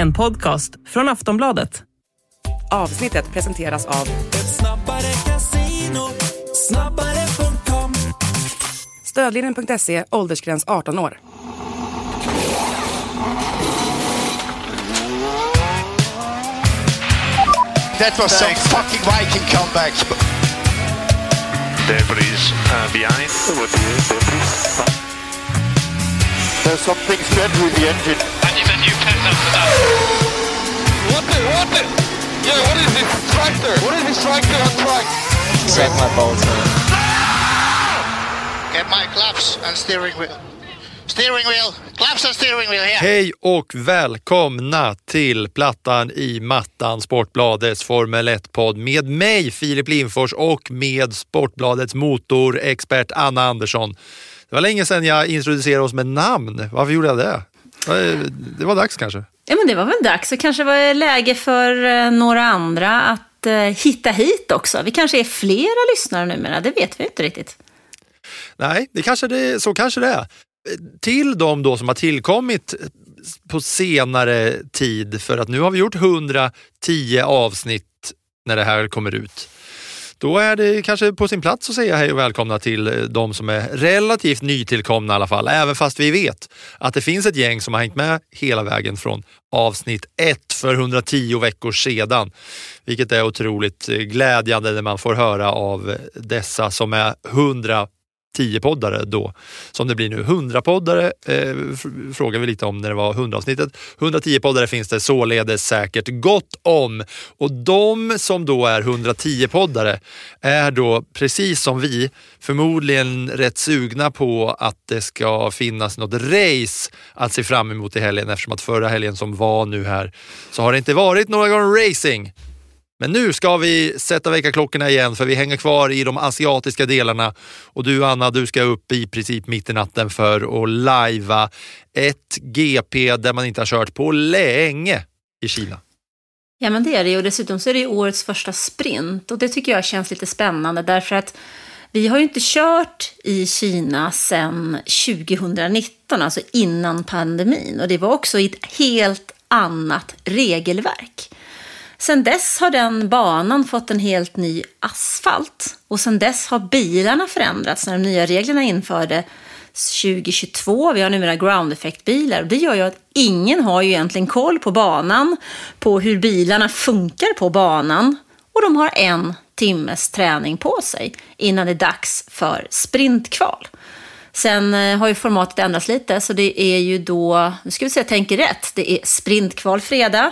En podcast från Aftonbladet. Avsnittet presenteras av Snabbare Casino, snabbare.com. Stödlinjen.se, åldersgräns 18 år. That was some fucking Viking comeback. Debris behind. There's something strange with the engine. And you've a new pattern for that. What the? Yeah, what is this tractor? What is this tractor on track? Set my balls in. Get my claps and steering wheel. Steering wheel. Claps and steering wheel here. Hej och välkomna till Plattan i mattan, Sportbladets Formel 1-podd med mig, Filip Lindfors, och med Sportbladets motorexpert Anna Andersson. Det var länge sedan jag introducerade oss med namn. Varför gjorde jag det? Det var dags kanske. Ja, men det var väl dags. Så kanske var det läge för några andra att hitta hit också. Vi kanske är flera lyssnare numera, det vet vi inte riktigt. Nej, så kanske det är. Till de då som har tillkommit på senare tid, för att nu har vi gjort 110 avsnitt när det här kommer ut. Då är det kanske på sin plats att säga hej och välkomna till de som är relativt nytillkomna i alla fall. Även fast vi vet att det finns ett gäng som har hängt med hela vägen från avsnitt 1 för 110 veckor sedan. Vilket är otroligt glädjande när man får höra av dessa som är 110-poddare då. Som det blir nu 100-poddare frågar vi lite om när det var 100-avsnittet. 110-poddare finns det således säkert gott om. Och de som då är 110-poddare är då precis som vi förmodligen rätt sugna på att det ska finnas något race att se fram emot i helgen, eftersom att förra helgen som var nu här så har det inte varit några gånger racing. Men nu ska vi sätta väckarklockorna igen, för vi hänger kvar i de asiatiska delarna. Och du, Anna, du ska upp i princip mitt i natten för att lajva ett GP där man inte har kört på länge i Kina. Ja, men det är det, och dessutom så är det ju årets första sprint. Och det tycker jag känns lite spännande, därför att vi har ju inte kört i Kina sedan 2019, alltså innan pandemin. Och det var också i ett helt annat regelverk. Sen dess har den banan fått en helt ny asfalt, och sen dess har bilarna förändrats när de nya reglerna införde 2022. Vi har numera ground effect-bilar, och det gör ju att ingen har ju egentligen koll på banan, på hur bilarna funkar på banan, och de har 1 timmes träning på sig innan det är dags för sprintkval. Sen har ju formatet ändrats lite, så det är ju då, nu ska vi se, jag tänker rätt, det är sprintkval fredag,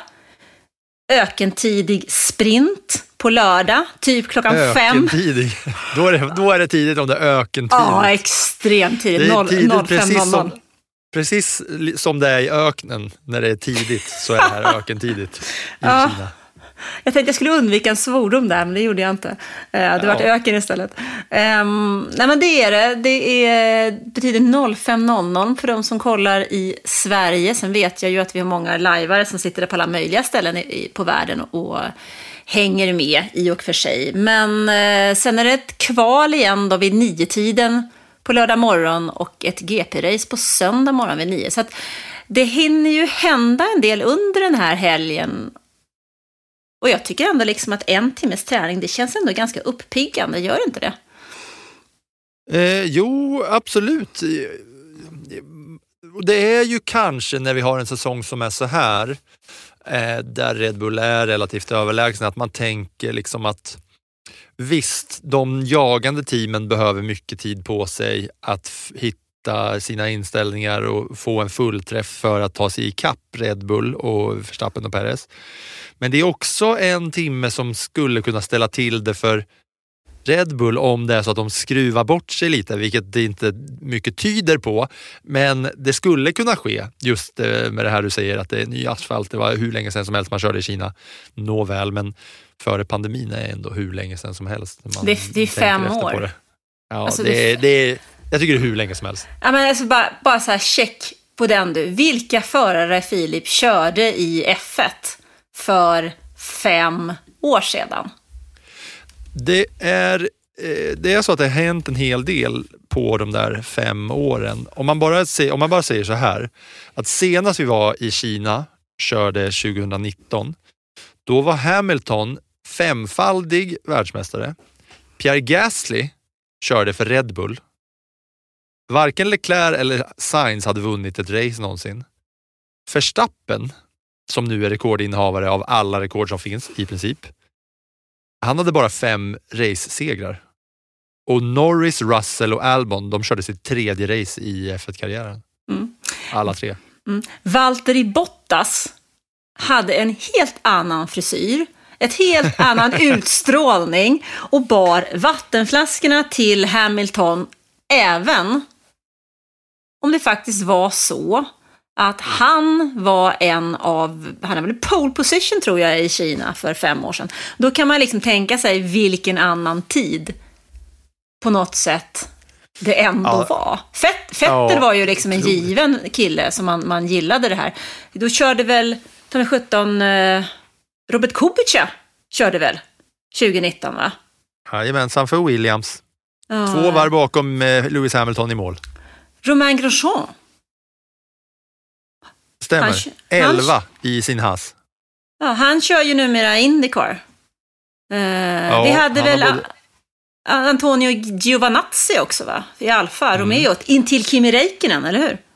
ökentidig sprint på lördag, typ klockan 5. Ökentidig. Då är det tidigt om det är ökentidigt. Ja, extremt tidigt. Det är tidigt 05:00. precis som det är i öknen när det är tidigt, så är det här ökentidigt i Kina. Jag tänkte jag skulle undvika en svordom där, men det gjorde jag inte. Det var öken istället. Nej, men det är det. Det betyder 05:00 för de som kollar i Sverige. Sen vet jag ju att vi har många lajvare som sitter på alla möjliga ställen på världen och hänger med i och för sig. Men sen är det ett kval igen då vid 9-tiden på lördag morgon och ett GP-race på söndag morgon vid 9. Så att det hinner ju hända en del under den här helgen. Och jag tycker ändå liksom att 1 timmes träning, det känns ändå ganska uppiggande, gör inte det? Jo, absolut. Det är ju kanske när vi har en säsong som är så här, där Red Bull är relativt överlägsen, att man tänker liksom att visst, de jagande teamen behöver mycket tid på sig att hitta sina inställningar och få en fullträff för att ta sig i kapp Red Bull och Verstappen och Perez. Men det är också 1 timme som skulle kunna ställa till det för Red Bull om det är så att de skruvar bort sig lite, vilket det inte mycket tyder på. Men det skulle kunna ske just med det här du säger, att det är ny asfalt. Det var hur länge sedan som helst man körde i Kina. Nåväl, men före pandemin är ändå hur länge sedan som helst. Det är 5 år. Det. Ja, alltså det är, jag tycker det är hur länge som helst. Ja, men alltså bara så här, check på den du. Vilka förare, Filip, körde i F1 för 5 år sedan? Det är så att det har hänt en hel del på de där 5 åren. Om man bara säger så här, att senast vi var i Kina körde 2019. Då var Hamilton 5-faldig världsmästare. Pierre Gasly körde för Red Bull. Varken Leclerc eller Sainz hade vunnit ett race någonsin. Verstappen, som nu är rekordinnehavare av alla rekord som finns i princip, han hade bara 5 race-segrar. Och Norris, Russell och Albon, de körde sitt 3:e race i F1-karriären. Alla 3. Valtteri Bottas hade en helt annan frisyr, ett helt annan utstrålning och bar vattenflaskorna till Hamilton, även om det faktiskt var så att han var han är väl pole position tror jag i Kina för 5 år sedan. Då kan man liksom tänka sig vilken annan tid på något sätt det ändå var. Vettel var ju liksom en given kille som man gillade det här. Då körde väl 2017 Robert Kubica körde väl 2019 va? Jajamensan för Williams. 2 varv bakom Lewis Hamilton i mål. Romain Grosjean. Stämmer. 11 i sin Haas. Ja, han kör ju numera IndyCar. Vi hade väl Antonio Giovinazzi också va? I Alfa Romeo. Intill Kimi Räikkönen, eller hur?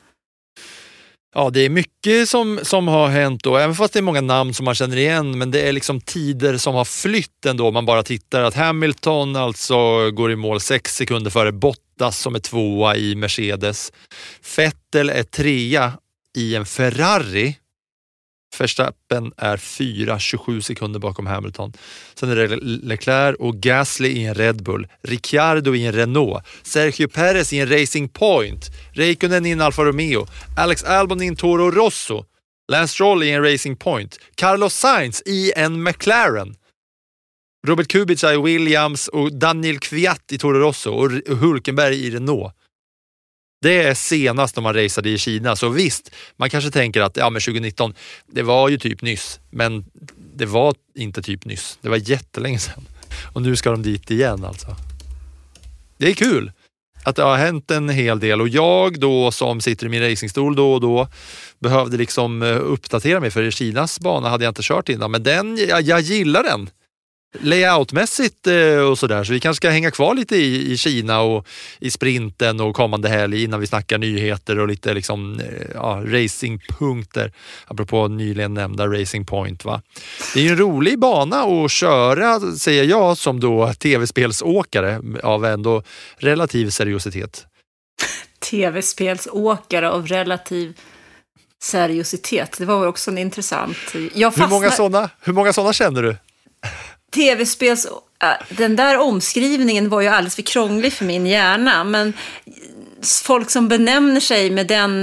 Ja, det är mycket som har hänt då. Även fast det är många namn som man känner igen. Men det är liksom tider som har flytt ändå. Man bara tittar att Hamilton alltså går i mål 6 sekunder före Bottas som är 2:a i Mercedes. Vettel är 3:a i en Ferrari. Verstappen är 4,27 sekunder bakom Hamilton. Sen är det Leclerc och Gasly i en Red Bull. Ricciardo i en Renault. Sergio Perez i en Racing Point. Räikkönen i en Alfa Romeo. Alex Albon i en Toro Rosso. Lance Stroll i en Racing Point. Carlos Sainz i en McLaren. Robert Kubica i Williams och Daniel Kvyat i Toro Rosso och Hulkenberg i Renault. Det är senast när man raceade i Kina. Så visst, man kanske tänker att men 2019, det var ju typ nyss. Men det var inte typ nyss. Det var jättelänge sedan. Och nu ska de dit igen alltså. Det är kul att det har hänt en hel del. Och jag då som sitter i min racingstol då och då behövde liksom uppdatera mig. För i Kinas bana hade jag inte kört innan. Men jag gillar den. Layoutmässigt och sådär, så vi kanske ska hänga kvar lite i Kina och i sprinten och kommande helg innan vi snackar nyheter och lite liksom racingpunkter apropå nyligen nämnda Racing Point va. Det är ju en rolig bana att köra, säger jag som då tv-spelsåkare av ändå relativ seriositet. Tv-spelsåkare av relativ seriositet, det var också en intressant. Hur många sådana känner du? Tv-spels... Den där omskrivningen var ju alldeles för krånglig för min hjärna. Men folk som benämner sig med den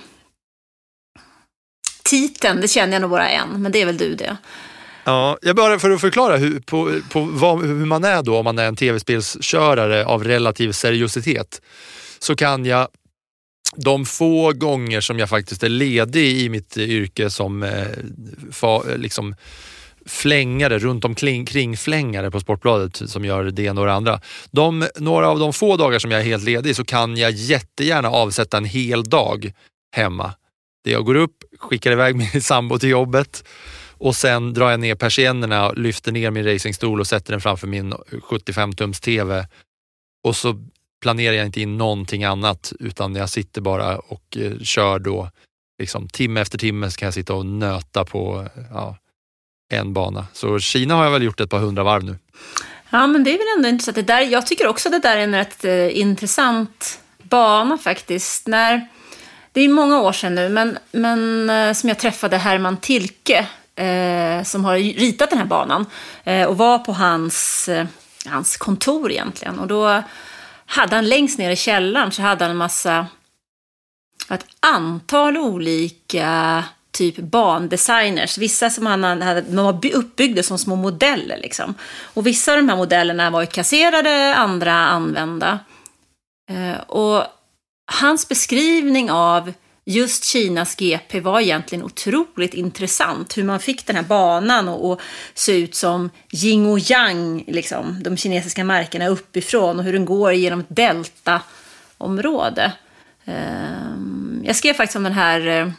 titeln, det känner jag nog bara en. Men det är väl du det. Ja, jag bara för att förklara hur man är då om man är en tv-spelskörare av relativ seriositet. Så kan jag de få gånger som jag faktiskt är ledig i mitt yrke som liksom flängare runt omkring flängare på Sportbladet som gör det ena och det andra. Några av de få dagar som jag är helt ledig så kan jag jättegärna avsätta en hel dag hemma. Där jag går upp, skickar iväg min sambo till jobbet och sen drar jag ner persiennerna, lyfter ner min racingstol och sätter den framför min 75-tums tv och så planerar jag inte in någonting annat utan jag sitter bara och kör då liksom timme efter timme så kan jag sitta och nöta på en bana. Så Kina har jag väl gjort ett par 100 varv nu. Ja, men det är väl ändå intressant. Det där, jag tycker också att det där är en rätt intressant bana faktiskt. Det är många år sedan nu, men som jag träffade Herman Tilke som har ritat den här banan och var på hans kontor egentligen. Och då hade han längst ner i källaren så hade han ett antal olika typ bandesigners. Vissa som de var uppbyggda som små modeller liksom. Och vissa av de här modellerna var ju kasserade, andra använda. Och hans beskrivning av just Kinas GP var egentligen otroligt intressant. Hur man fick den här banan och se ut som yin och yang, liksom, de kinesiska märkena uppifrån och hur den går genom ett deltaområde. Jag skrev faktiskt om den här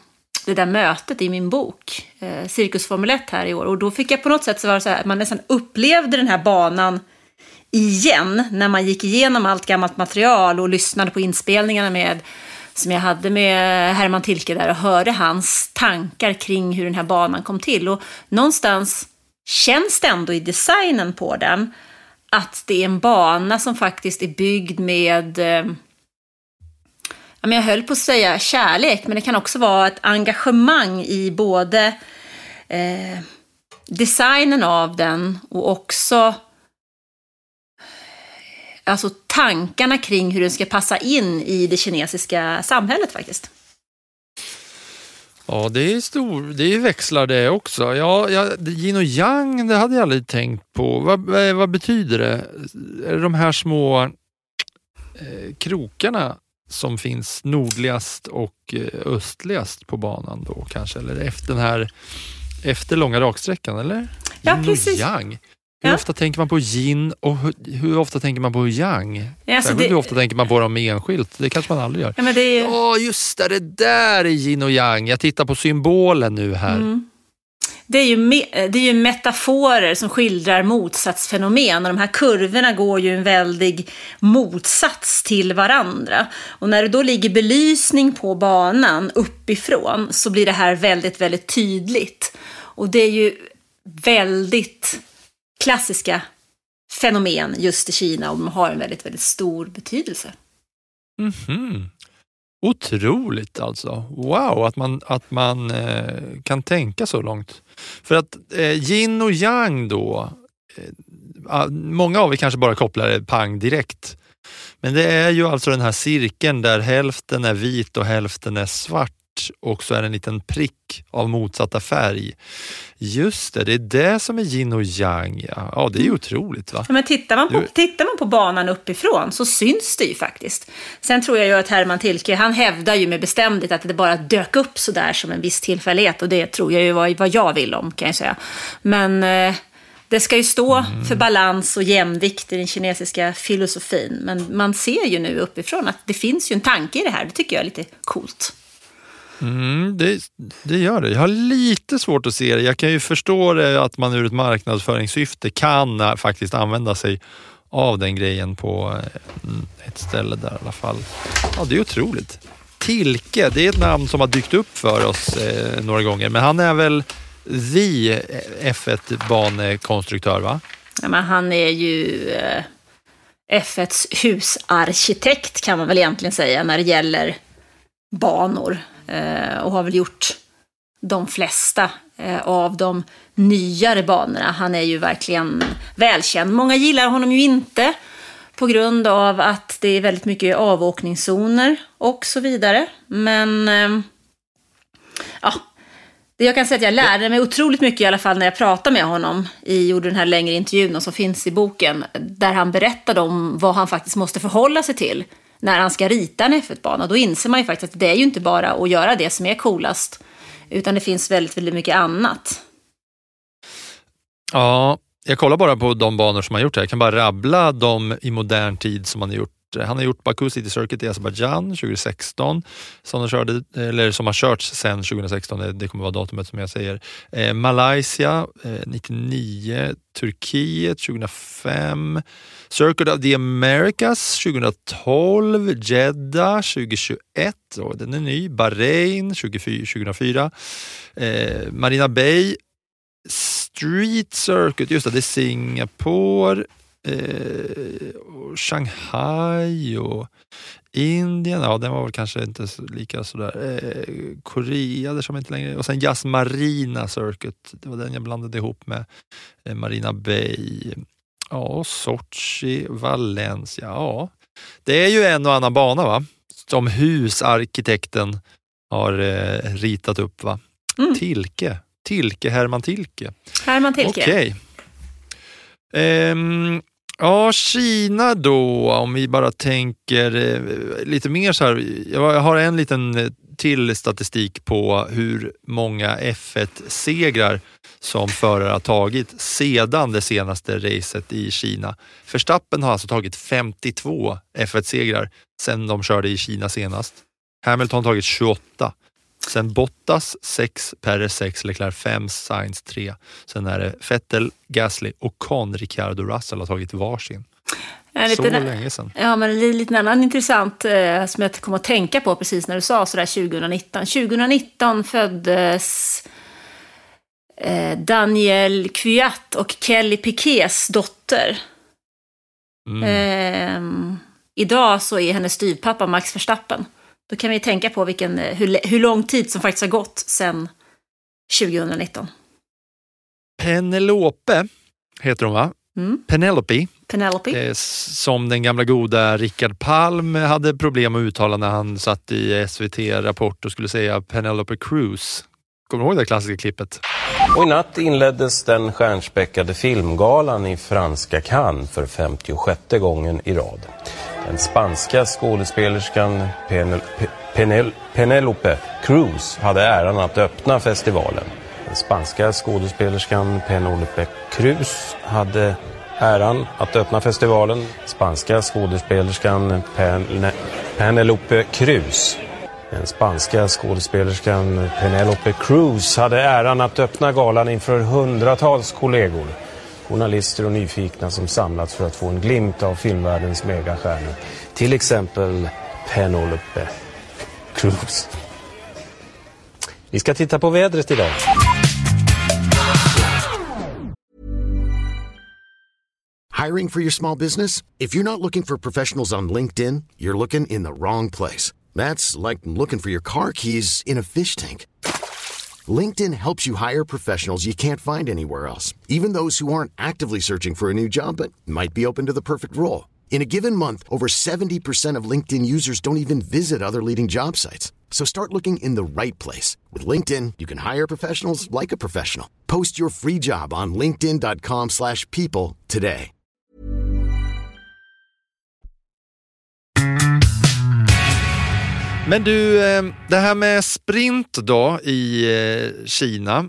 det där mötet i min bok, Cirkus Formel 1 här i år. Och då fick jag på något sätt så var det så här, man nästan upplevde den här banan igen när man gick igenom allt gammalt material och lyssnade på inspelningarna som jag hade med Herman Tilke där och hörde hans tankar kring hur den här banan kom till. Och någonstans känns det ändå i designen på den att det är en bana som faktiskt är byggd med, jag höll på att säga kärlek, men det kan också vara ett engagemang i både designen av den och också alltså tankarna kring hur den ska passa in i det kinesiska samhället faktiskt. Ja, det är växlar det också. Yin och yang, det hade jag aldrig tänkt på. Vad betyder det? Är det de här små krokarna som finns nordligast och östligast på banan då kanske? Eller efter långa raksträckan, eller? Ja, yin precis. Och yang. Hur ofta tänker man på yin och hur ofta tänker man på yang? Alltså hur ofta tänker man på dem enskilt? Det kanske man aldrig gör. Ja, men det är just det där är yin och yang. Jag tittar på symbolen nu här. Mm. Det är ju metaforer som skildrar motsatsfenomen och de här kurvorna går ju en väldig motsats till varandra. Och när det då ligger belysning på banan uppifrån så blir det här väldigt, väldigt tydligt. Och det är ju väldigt klassiska fenomen just i Kina och de har en väldigt, väldigt stor betydelse. Mhm. Otroligt alltså. Wow, att man kan tänka så långt. För att yin och yang då, många av er kanske bara kopplar det pang direkt. Men det är ju alltså den här cirkeln där hälften är vit och hälften är svart och så är det en liten prick av motsatta färg. Just det är det som är yin och yang. Ja, det är ju otroligt va? Ja, men tittar man på banan uppifrån så syns det ju faktiskt. Sen tror jag ju att Herman Tilke, han hävdar ju med bestämdhet att det bara dök upp så där som en viss tillfällighet och det tror jag ju var vad jag vill om kan jag säga. Men det ska ju stå för balans och jämvikt i den kinesiska filosofin. Men man ser ju nu uppifrån att det finns ju en tanke i det här. Det tycker jag är lite coolt. Det gör det. Jag har lite svårt att se det. Jag kan ju förstå det att man ur ett marknadsföringssyfte kan faktiskt använda sig av den grejen på ett ställe där i alla fall. Ja, det är otroligt. Tilke, det är ett namn som har dykt upp för oss några gånger. Men han är väl F1-banekonstruktör va? Ja, men han är ju F1s husarkitekt kan man väl egentligen säga när det gäller banor. Och har väl gjort de flesta av de nyare banorna. Han är ju verkligen välkänd. Många gillar honom ju inte på grund av att det är väldigt mycket avåkningszoner och så vidare. Men jag kan säga att jag lärde mig otroligt mycket i alla fall när jag pratade med honom. Gjorde den här längre intervjun som finns i boken. Där han berättade om vad han faktiskt måste förhålla sig till när han ska rita en F1-bana. Då inser man ju faktiskt att det är ju inte bara att göra det som är coolast. Utan det finns väldigt, väldigt mycket annat. Ja, jag kollar bara på de banor som han gjort här. Jag kan bara rabbla dem i modern tid som han har gjort. Han har gjort Baku City Circuit i Azerbaijan 2016 som har körts sedan 2016, det kommer vara datumet som jag säger. Malaysia 99, Turkiet 2005, Circuit of the Americas 2012, Jeddah 2021, och den är ny, Bahrain 2004, Marina Bay Street Circuit, just det är Singapore, Shanghai och Indien, ja den var väl kanske inte lika sådär, Korea där som inte längre, och sen Yas Marina Circuit, det var den jag blandade ihop med Marina Bay, ja Sochi, Valencia, ja det är ju en och annan bana va, som husarkitekten har ritat upp va. Tilke, Herman Tilke. Okej. Ja, Kina då, om vi bara tänker lite mer så här. Jag har en liten till statistik på hur många F1-segrar som förare har tagit sedan det senaste racet i Kina. Verstappen har alltså tagit 52 F1-segrar sedan de körde i Kina senast. Hamilton har tagit 28. Sen Bottas 6, Perez 6, Leclerc 5, Sainz 3. Sen är det Vettel, Gasly och Ricciardo, Russell har tagit varsin. Så länge sedan. Ja, men det är lite annan intressant som jag kom att tänka på precis när du sa sådär 2019. 2019 föddes Daniel Kvyat och Kelly Piquets dotter. Idag så är hennes styvpappa Max Verstappen. Då kan vi tänka på hur lång tid som faktiskt har gått sedan 2019. Penelope heter hon, va? Penelope. Som den gamla goda Rickard Palm hade problem att uttala när han satt i SVT-rapport och skulle säga Penelope Cruz. Kommer du ihåg det klassiska klippet? Och i natt inleddes den stjärnspäckade filmgalan i franska Cannes för 56:e gången i rad. Den spanska skådespelerskan Penelope Cruz hade äran att öppna festivalen. Den spanska skådespelerskan Penelope Cruz hade äran att öppna festivalen. Spanska skådespelerskan Penelope Cruz. Den spanska skådespelerskan Penelope Cruz hade äran att öppna galan inför hundratals kollegor. Journalister och nyfikna som samlats för att få en glimt av filmvärldens megastjärnor. Till exempel Penelope Cruz. Vi ska titta på vädret idag. Hiring for your small business? If you're not looking for professionals on LinkedIn, you're looking in the wrong place. That's like looking for your car keys in a fish tank. LinkedIn helps you hire professionals you can't find anywhere else, even those who aren't actively searching for a new job but might be open to the perfect role. In a given month, over 70% of LinkedIn users don't even visit other leading job sites. So start looking in the right place. With LinkedIn, you can hire professionals like a professional. Post your free job on linkedin.com/people today. Men du, det här med sprint då i Kina,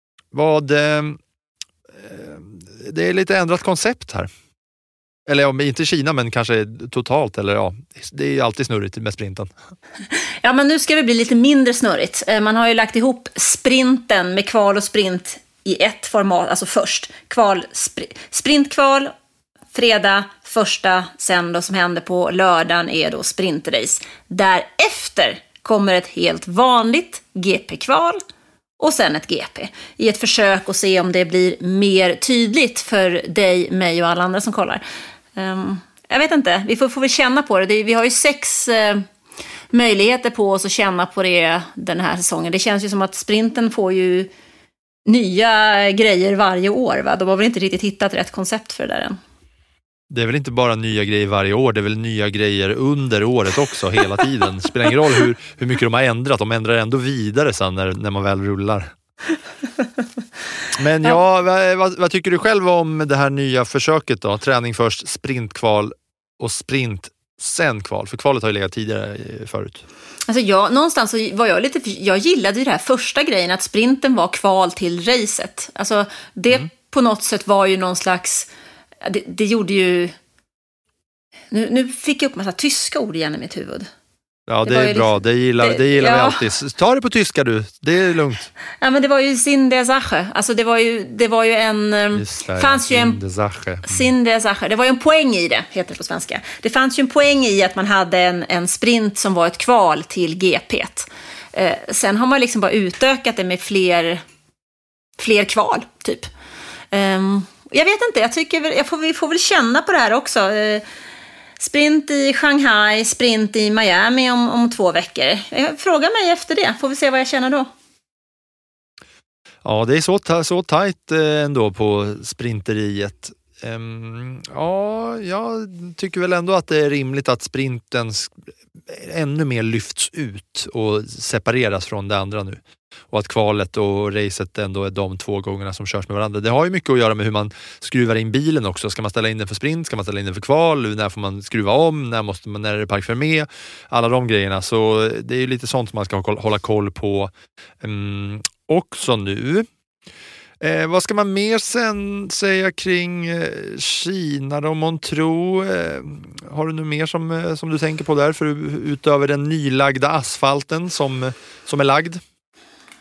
det är lite ändrat koncept här. Eller inte Kina, men kanske totalt. Eller ja, det är ju alltid snurrigt med sprinten. Ja, men nu ska det bli lite mindre snurrigt. Man har ju lagt ihop sprinten med kval och sprint i ett format. Alltså först sprintkval, fredag, första, sen då som händer på lördagen är då sprintrace. Därefter kommer ett helt vanligt GP-kval och sen ett GP. I ett försök att se om det blir mer tydligt för dig, mig och alla andra som kollar. Jag vet inte, vi får väl känna på det. Vi har ju 6 möjligheter på oss att känna på det den här säsongen. Det känns ju som att sprinten får ju nya grejer varje år, va? De har väl inte riktigt hittat rätt koncept för det där än. Det är väl inte bara nya grejer varje år, det är väl nya grejer under året också hela tiden. Det spelar ingen roll hur mycket de har ändrat, de ändrar ändå vidare sen när man väl rullar. Men ja, vad tycker du själv om det här nya försöket då? Träning först, sprintkval och sprint sen kval, för kvalet har ju legat tidigare förut. Alltså någonstans så var jag gillade ju det här första grejen, att sprinten var kval till racet. Alltså det på något sätt var ju någon slags, det gjorde ju, nu fick jag upp massa tyska ord igen i mitt huvud. Ja, det är bra. Det gillar vi alltid. Ta det på tyska du. Det är lugnt. Ja, men det var ju Sinn der Sache. Alltså det var ju en fanns ju en Sinn der Sache. Det var ju en poäng i det, heter det på svenska. Det fanns ju en poäng i att man hade en sprint som var ett kval till GP. Sen har man liksom bara utökat det med fler kval typ. Jag vet inte, jag tycker vi får väl känna på det här också. Sprint i Shanghai, sprint i Miami om 2 veckor. Fråga mig efter det, får vi se vad jag känner då. Ja, det är så tajt ändå på sprinteriet. Ja, jag tycker väl ändå att det är rimligt att sprinten ännu mer lyfts ut och separeras från det andra nu. Och att kvalet och racet ändå är de 2 gångerna som körs med varandra. Det har ju mycket att göra med hur man skruvar in bilen också. Ska man ställa in den för sprint? Ska man ställa in den för kval? När får man skruva om? När är det park för med? Alla de grejerna. Så det är ju lite sånt som man ska hålla koll på också nu. Vad ska man mer sen säga kring Kina då, Montreux? Har du något mer som du tänker på där utöver den nylagda asfalten som är lagd?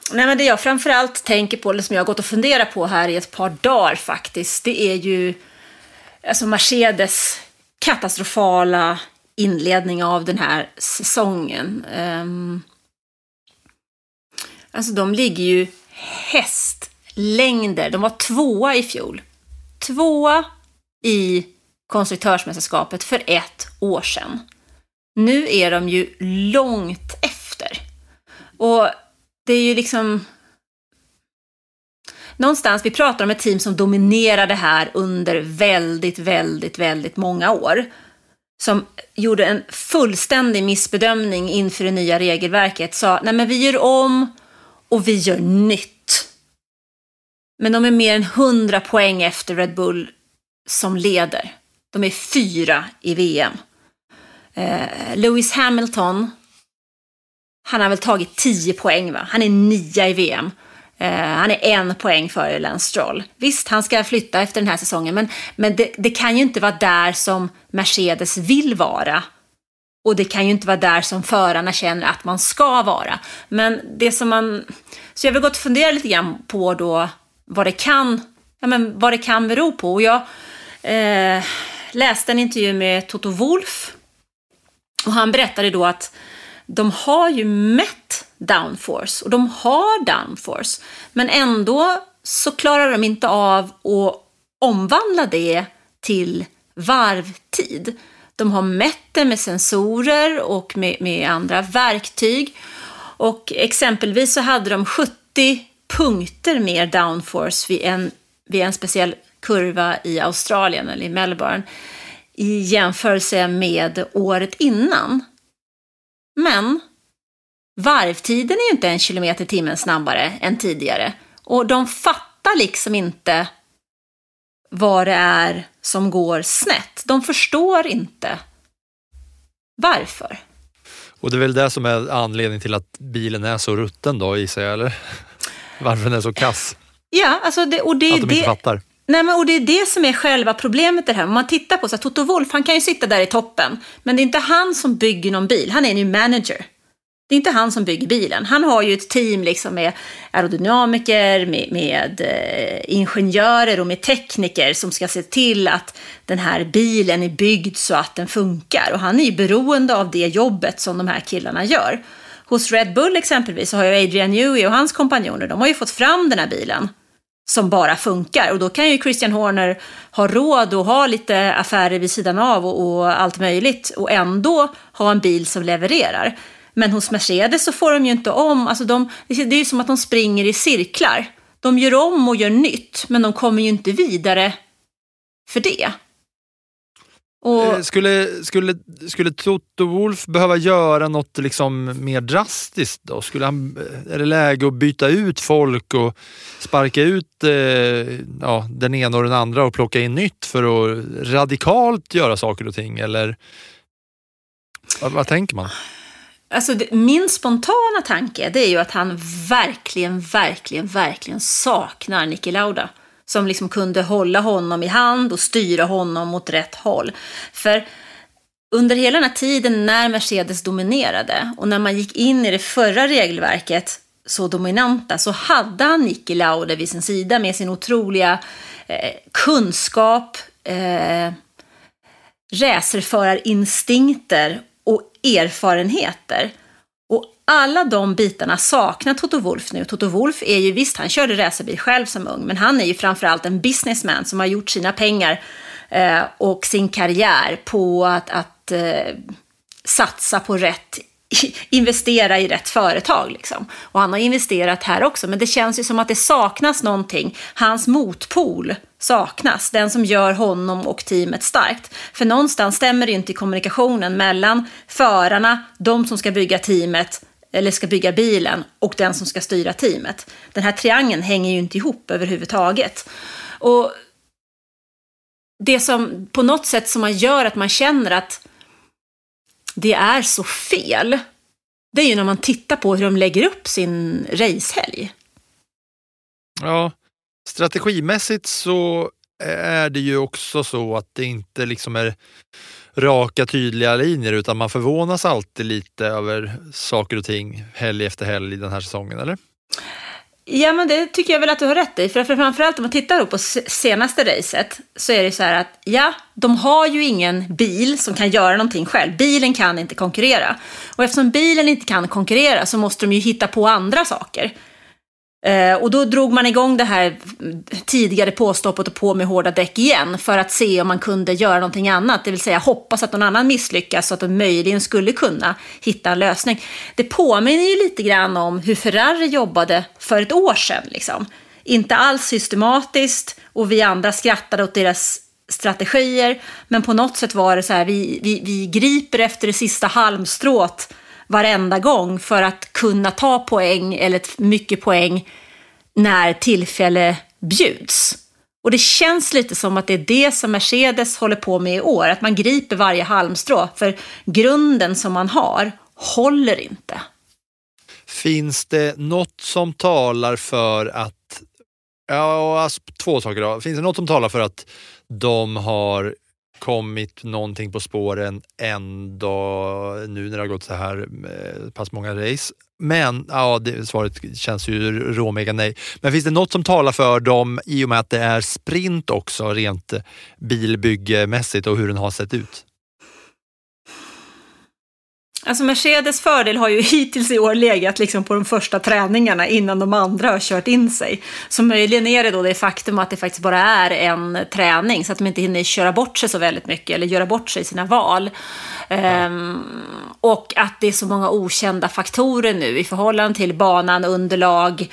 Nej, men det jag framförallt tänker på, eller som jag har gått och funderat på här i ett par dagar faktiskt, det är ju alltså Mercedes katastrofala inledning av den här säsongen. Alltså de ligger ju hästlängder. De var 2:a i fjol. 2:a i konstruktörsmästerskapet för 1 år sedan. Nu är de ju långt efter. Och det är ju liksom... Någonstans, vi pratar om ett team som dominerade här under väldigt, väldigt, väldigt många år. Som gjorde en fullständig missbedömning inför det nya regelverket. Sa, nej men vi gör om och vi gör nytt. Men de är mer än 100 poäng efter Red Bull som leder. De är 4 i VM. Lewis Hamilton, han har väl tagit 10 poäng va? Han är 9 i VM. Han är 1 poäng före Lance Stroll. Visst, han ska flytta efter den här säsongen. Men det kan ju inte vara där som Mercedes vill vara. Och det kan ju inte vara där som förarna känner att man ska vara. Men det som man... Så jag vill gått och fundera lite grann på då vad det kan bero på. Och jag läste en intervju med Toto Wolff. Och han berättade då att de har ju mätt downforce och de har downforce, men ändå så klarar de inte av att omvandla det till varvtid. De har mätt det med sensorer och med andra verktyg, och exempelvis så hade de 70 punkter mer downforce vid en speciell kurva i Australien eller i Melbourne i jämförelse med året innan. Men varvtiden är ju inte 1 kilometer i timmen snabbare än tidigare. Och de fattar liksom inte vad det är som går snett. De förstår inte varför. Och det är väl det som är anledningen till att bilen är så rutten då i sig, eller? Varför den är så kass? Ja, alltså det är att de inte fattar. Nej, men och det är det som är själva problemet det här. Om man tittar på så här, Toto Wolff, han kan ju sitta där i toppen. Men det är inte han som bygger någon bil. Han är ju manager. Det är inte han som bygger bilen. Han har ju ett team liksom med aerodynamiker, med ingenjörer och med tekniker som ska se till att den här bilen är byggd så att den funkar. Och han är ju beroende av det jobbet som de här killarna gör. Hos Red Bull exempelvis så har ju Adrian Newey och hans kompanjoner, de har ju fått fram den här bilen som bara funkar. Och då kan ju Christian Horner ha råd att ha lite affärer vid sidan av och allt möjligt och ändå ha en bil som levererar. Men hos Mercedes så får de ju inte om, alltså det är ju som att de springer i cirklar. De gör om och gör nytt, men de kommer ju inte vidare för det. Och skulle Toto Wolff behöva göra något liksom mer drastiskt då? Är det läge att byta ut folk och sparka ut den ena och den andra och plocka in nytt för att radikalt göra saker och ting? Eller vad tänker man? Alltså min spontana tanke, det är ju att han verkligen saknar Niki Lauda. Som liksom kunde hålla honom i hand och styra honom mot rätt håll. För under hela den här tiden när Mercedes dominerade och när man gick in i det förra regelverket så dominanta, så hade han Niki Lauda vid sin sida med sin otroliga kunskap, racerförarinstinkter och erfarenheter. Och alla de bitarna saknar Toto Wolff nu. Toto Wolff är ju, visst, han körde racerbil själv som ung, men han är ju framförallt en businessman som har gjort sina pengar och sin karriär på att satsa på rätt, investera i rätt företag liksom. Och han har investerat här också, men det känns ju som att det saknas någonting. Hans motpol saknas, den som gör honom och teamet starkt. För någonstans stämmer det inte i kommunikationen mellan förarna, de som ska bygga teamet eller ska bygga bilen, och den som ska styra teamet. Den här triangeln hänger ju inte ihop överhuvudtaget. Och det som på något sätt som man gör att man känner att det är så fel, det är ju när man tittar på hur de lägger upp sin racehelg. Ja, strategimässigt så är det ju också så att det inte liksom är raka, tydliga linjer, utan man förvånas alltid lite över saker och ting helg efter helg i den här säsongen, eller? Ja, men det tycker jag väl att du har rätt i. För framförallt om man tittar på senaste racet så är det så här att ja, de har ju ingen bil som kan göra någonting själv. Bilen kan inte konkurrera. Och eftersom bilen inte kan konkurrera så måste de ju hitta på andra saker. Och då drog man igång det här tidigare påstoppet och på med hårda däck igen för att se om man kunde göra någonting annat, det vill säga hoppas att någon annan misslyckas så att de möjligen skulle kunna hitta en lösning. Det påminner ju lite grann om hur Ferrari jobbade för ett år sedan liksom. Inte alls systematiskt och vi andra skrattade åt deras strategier, men på något sätt var det så här, vi griper efter det sista halmstrået varenda gång för att kunna ta poäng eller mycket poäng när tillfälle bjuds. Och det känns lite som att det är det som Mercedes håller på med i år. Att man griper varje halmstrå för grunden som man har håller inte. Finns det något som talar för att, ja, alltså två saker då. Finns det något som talar för att de har kommit någonting på spåren ändå nu när det har gått så här pass många race? Men ja, svaret känns ju råmega nej. Men finns det något som talar för dem i och med att det är sprint också rent bilbyggemässigt och hur den har sett ut? Alltså Mercedes fördel har ju hittills i år legat liksom på de första träningarna innan de andra har kört in sig. Så möjligen är det då det faktum att det faktiskt bara är en träning så att de inte hinner köra bort sig så väldigt mycket eller göra bort sig i sina val. Och att det är så många okända faktorer nu i förhållande till banan, underlag,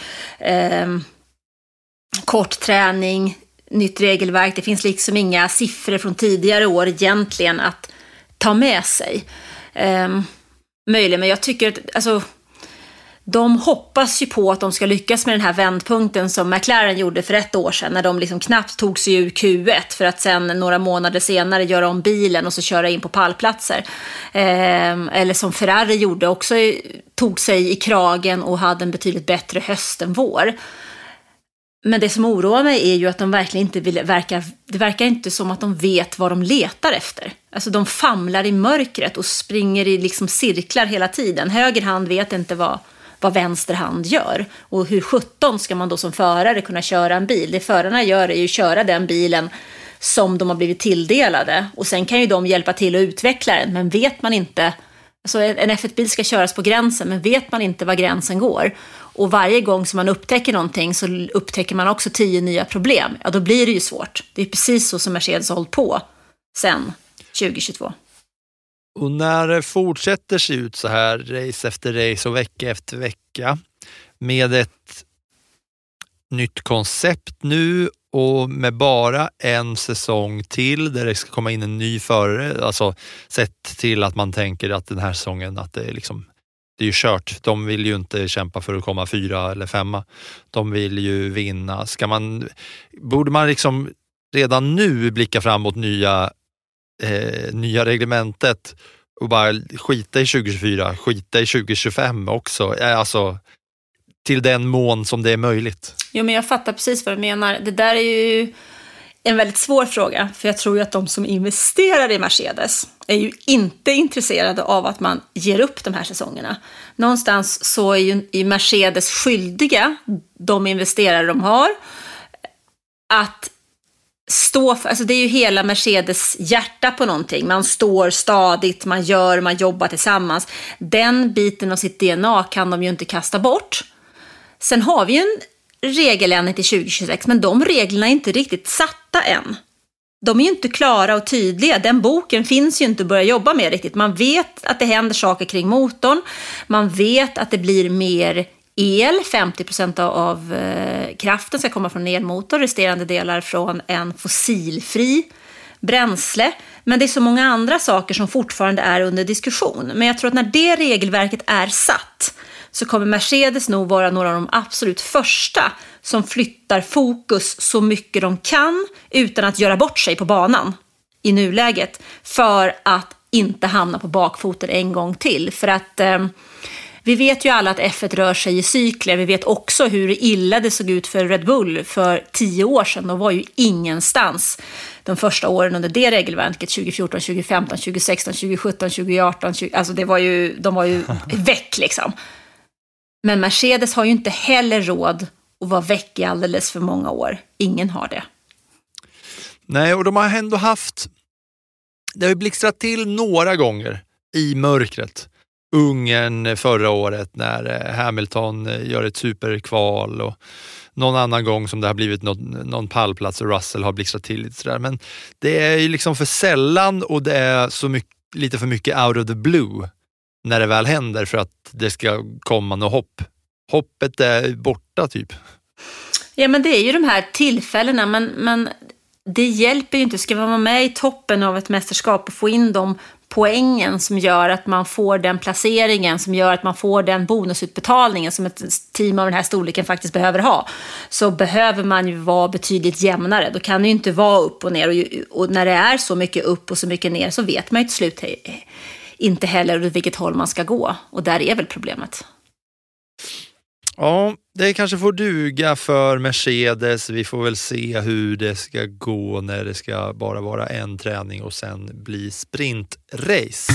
kort träning, nytt regelverk. Det finns liksom inga siffror från tidigare år egentligen att ta med sig. Möjligen, men jag tycker att alltså, de hoppas ju på att de ska lyckas med den här vändpunkten som McLaren gjorde för ett år sedan när de liksom knappt tog sig ur Q1 för att sen några månader senare göra om bilen och så köra in på pallplatser. Eller som Ferrari gjorde, också tog sig i kragen och hade en betydligt bättre höst än vår. Men det som oroar mig är ju att de verkligen inte det verkar inte som att de vet vad de letar efter. Alltså de famlar i mörkret och springer i liksom cirklar hela tiden. Höger hand vet inte vad vänster hand gör. Och hur 17 ska man då som förare kunna köra en bil? Det förarna gör är ju köra den bilen som de har blivit tilldelade. Och sen kan ju de hjälpa till att utveckla den. Men vet man inte, alltså en F1-bil ska köras på gränsen, men vet man inte var gränsen går. Och varje gång som man upptäcker någonting så upptäcker man också 10 nya problem. Ja, då blir det ju svårt. Det är precis så som Mercedes har hållit på sen 2022. Och när det fortsätter se ut så här race efter race och vecka efter vecka med ett nytt koncept nu och med bara en säsong till där det ska komma in en ny förare, alltså sett till att man tänker att den här säsongen att det är liksom, det är ju kört. De vill ju inte kämpa för att komma 4 eller 5. De vill ju vinna. Borde man liksom redan nu blicka fram mot nya reglementet och bara skita i 2024, skita i 2025 också, alltså till den mån som det är möjligt. Jo, men jag fattar precis vad du menar. Det där är ju en väldigt svår fråga, för jag tror ju att de som investerar i Mercedes är ju inte intresserade av att man ger upp de här säsongerna. Någonstans så är ju Mercedes skyldiga, de investerare de har, att stå för, alltså det är ju hela Mercedes hjärta på någonting. Man står stadigt, man jobbar tillsammans. Den biten av sitt DNA kan de ju inte kasta bort. Sen har vi ju en regeländring till 2026, men de reglerna är inte riktigt satta än. De är ju inte klara och tydliga. Den boken finns ju inte att börja jobba med riktigt. Man vet att det händer saker kring motorn. Man vet att det blir mer el. 50% av kraften ska komma från elmotor. Resterande delar från en fossilfri bränsle. Men det är så många andra saker som fortfarande är under diskussion. Men jag tror att när det regelverket är satt så kommer Mercedes nog vara några av de absolut första som flyttar fokus så mycket de kan utan att göra bort sig på banan i nuläget för att inte hamna på bakfoten en gång till. För att vi vet ju alla att F1 rör sig i cykler. Vi vet också hur illa det såg ut för Red Bull för 10 år sedan. De var ju ingenstans de första åren under det regelverket. 2014, 2015, 2016, 2017, 2018. Alltså de var ju väck liksom. Men Mercedes har ju inte heller råd och vara väck i alldeles för många år. Ingen har det. Nej, och de har ändå haft... Det har ju blixtrat till några gånger i mörkret. Ungern förra året när Hamilton gör ett superkval och någon annan gång som det har blivit någon pallplats och Russell har blixtrat till lite sådär. Men det är ju liksom för sällan och det är så mycket, lite för mycket out of the blue när det väl händer för att det ska komma något hopp. Hoppet är borta typ. Ja, men det är ju de här tillfällena, men det hjälper ju inte. Ska man vara med i toppen av ett mästerskap och få in de poängen som gör att man får den placeringen, som gör att man får den bonusutbetalningen som ett team av den här storleken faktiskt behöver ha, så behöver man ju vara betydligt jämnare. Då kan det ju inte vara upp och ner, och när det är så mycket upp och så mycket ner så vet man ju till slut inte heller åt vilket håll man ska gå, och där är väl problemet. Ja, det kanske får duga för Mercedes. Vi får väl se hur det ska gå när det ska bara vara en träning och sen bli sprintrace.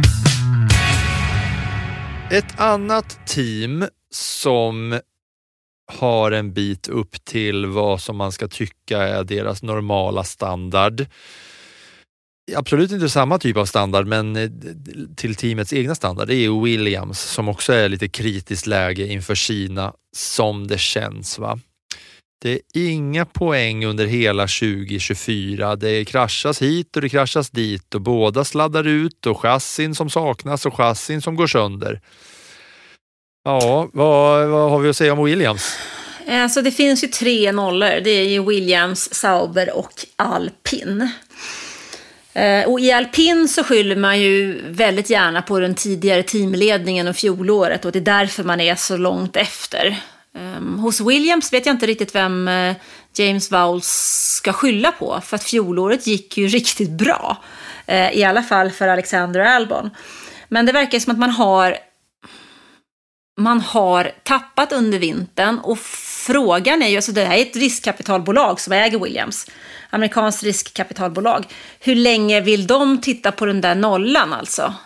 Ett annat team som har en bit upp till vad som man ska tycka är deras normala standard. Absolut inte samma typ av standard, men till teamets egna standard. Det är Williams som också är lite kritiskt läge inför Kina som det känns, va. Det är inga poäng under hela 2024. Det kraschas hit och det kraschas dit och båda sladdar ut och chassin som saknas och chassin som går sönder. Ja, vad har vi att säga om Williams? Alltså det finns ju 3 nollor. Det är ju Williams, Sauber och Alpine. Och i Alpin så skyller man ju väldigt gärna på den tidigare teamledningen och fjolåret, och det är därför man är så långt efter. Hos Williams vet jag inte riktigt vem James Vowles ska skylla på, för att fjolåret gick ju riktigt bra, i alla fall för Alexander Albon. Men det verkar som att man har tappat under vintern, och frågan är ju, alltså det här är ett riskkapitalbolag som äger Williams, amerikanskt riskkapitalbolag. Hur länge vill de titta på den där nollan alltså?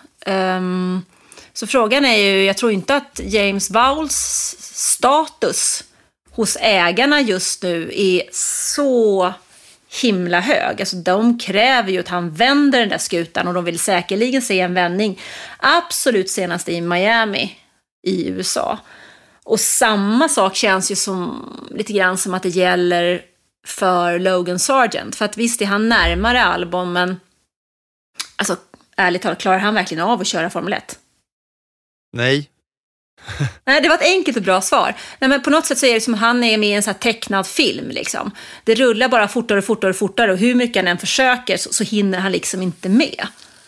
Så frågan är ju, jag tror inte att James Vowles status hos ägarna just nu är så himla hög. Alltså de kräver ju att han vänder den där skutan, och de vill säkerligen se en vändning absolut senast i Miami i USA. Och samma sak känns ju som lite grann som att det gäller för Logan Sargent. För att visst är han närmare Albon, men alltså ärligt talat, klarar han verkligen av att köra Formel 1? Nej. Nej, det var ett enkelt och bra svar. Nej, men på något sätt så är det som att han är med i en så här tecknad film liksom. Det rullar bara fortare och fortare och fortare, och hur mycket han än försöker så hinner han liksom inte med.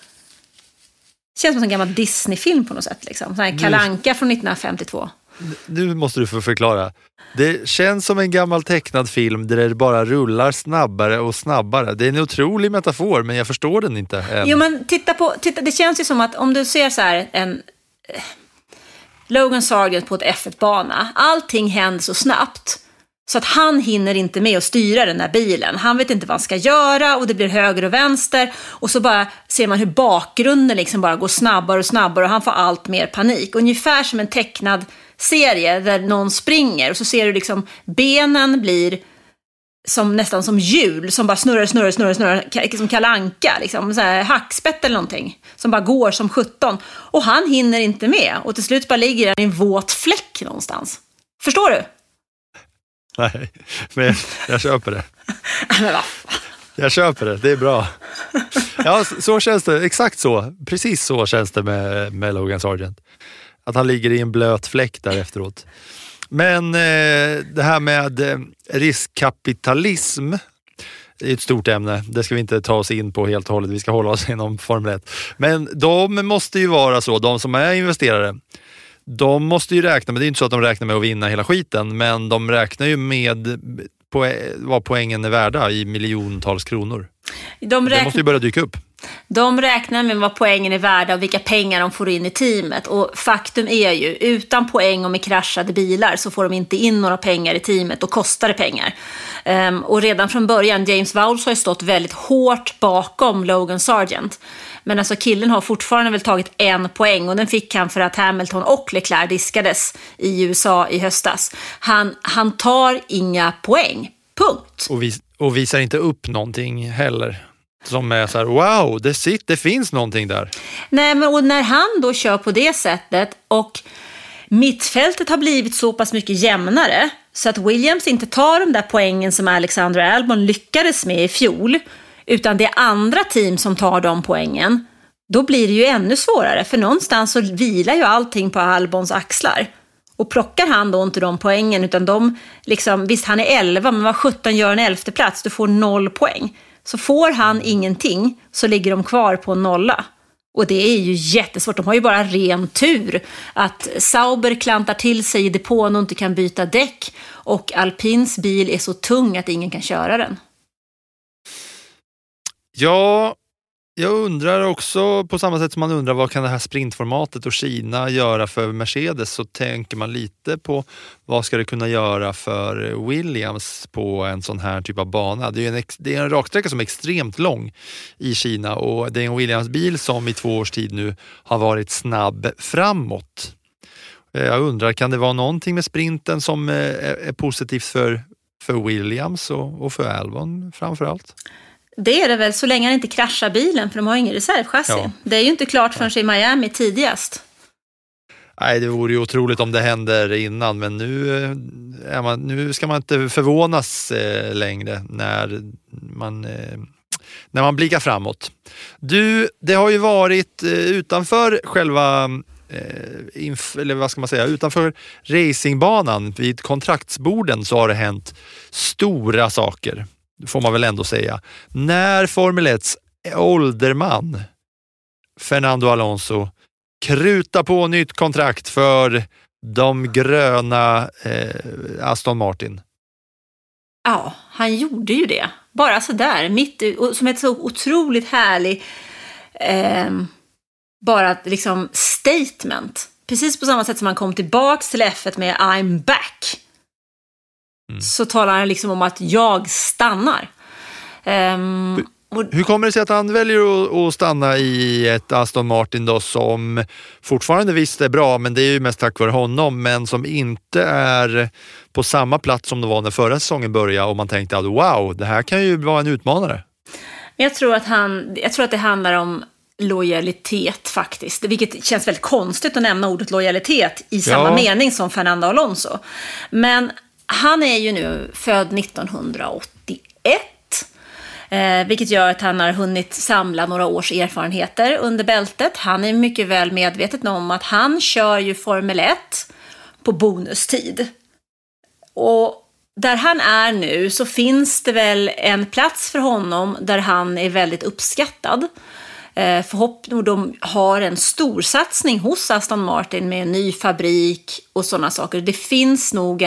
Känns som en gammal Disney-film på något sätt liksom. Sån här Kalle Anka från 1952. Nu måste du få förklara. Det känns som en gammal tecknad film där det bara rullar snabbare och snabbare. Det är en otrolig metafor, men jag förstår den inte än. Jo, men titta, det känns ju som att om du ser så här en Logan Sargent på ett F1-bana, allting händer så snabbt så att han hinner inte med att styra den där bilen. Han vet inte vad han ska göra, och det blir höger och vänster, och så bara ser man hur bakgrunden liksom bara går snabbare och snabbare, och han får allt mer panik. Ungefär som en tecknad serie där någon springer, och så ser du liksom benen blir som nästan som hjul som bara snurrar som Kalle Anka liksom, så här hackspett eller någonting som bara går som 17, och han hinner inte med, och till slut bara ligger han i en våt fläck någonstans. Förstår du? Nej, men jag köper det. Men vad? Jag köper det, det är bra. Ja, så känns det, exakt så. Precis så känns det med Logan Sargent. Att han ligger i en blöt fläck där efteråt. Men det här med riskkapitalism är ett stort ämne. Det ska vi inte ta oss in på helt och hållet. Vi ska hålla oss inom Formel 1. Men de måste ju vara så, de som är investerare, de måste ju räkna med, det är inte så att de räknar med att vinna hela skiten, men de räknar ju med vad poängen är värda i miljontals kronor. Det måste ju börja dyka upp. De räknar med vad poängen är värda och vilka pengar de får in i teamet. Och faktum är ju, utan poäng och med kraschade bilar så får de inte in några pengar i teamet och kostar det pengar. Och redan från början, James Vowles har ju stått väldigt hårt bakom Logan Sargent. Men alltså killen har fortfarande väl tagit 1 poäng och den fick han för att Hamilton och Leclerc diskades i USA i höstas. Han tar inga poäng, punkt. Och visar inte upp någonting heller. Som är så här, wow, det finns någonting där. Nej, men och när han då kör på det sättet och mittfältet har blivit så pass mycket jämnare så att Williams inte tar de där poängen som Alexander Albon lyckades med i fjol, utan det är andra team som tar de poängen, då blir det ju ännu svårare. För någonstans så vilar ju allting på Albons axlar. Och plockar han då inte de poängen, utan de liksom, visst han är 11, men vad 17 gör en 11:e plats, du får 0 poäng. Så får han ingenting så ligger de kvar på 0. Och det är ju jättesvårt. De har ju bara ren tur att Sauber klantar till sig i depån och inte kan byta däck. Och Alpins bil är så tung att ingen kan köra den. Ja, jag undrar också på samma sätt som man undrar vad kan det här sprintformatet och Kina göra för Mercedes, så tänker man lite på vad ska det kunna göra för Williams på en sån här typ av bana. Det är en raksträcka som är extremt lång i Kina och det är en Williams-bil som i 2 års tid nu har varit snabb framåt. Jag undrar, kan det vara någonting med sprinten som är positivt för Williams och för Albon framförallt? Det är det väl, så länge han inte kraschar bilen, för de har ingen reservchassi. Ja. Det är ju inte klart förrän i Miami tidigast. Nej, det vore ju otroligt om det händer innan, men nu ska man inte förvånas längre när man blickar framåt. Det har ju varit utanför själva eller vad ska man säga, utanför racingbanan vid kontraktsborden så har det hänt stora saker. Får man väl ändå säga. När Formel 1:s ålderman Fernando Alonso krutar på nytt kontrakt för de gröna Aston Martin. Ja, han gjorde ju det. Bara så där, mitt som ett så otroligt härligt bara liksom statement. Precis på samma sätt som han kom tillbaks till F1 med I'm back. Så talar han liksom om att jag stannar. Hur kommer det sig att han väljer att stanna i ett Aston Martin då, som fortfarande visst är bra, men det är ju mest tack vare honom, men som inte är på samma plats som det var när förra säsongen började och man tänkte att wow, det här kan ju vara en utmanare. Jag tror att det handlar om lojalitet faktiskt, vilket känns väldigt konstigt att nämna ordet lojalitet i samma mening som Fernando Alonso. Men han är ju nu född 1981, vilket gör att han har hunnit samla några års erfarenheter under bältet. Han är mycket väl medveten om att han kör ju Formel 1 på bonustid. Och där han är nu så finns det väl en plats för honom där han är väldigt uppskattad. Förhoppningsvis de har en stor satsning hos Aston Martin med en ny fabrik och sådana saker. Det finns nog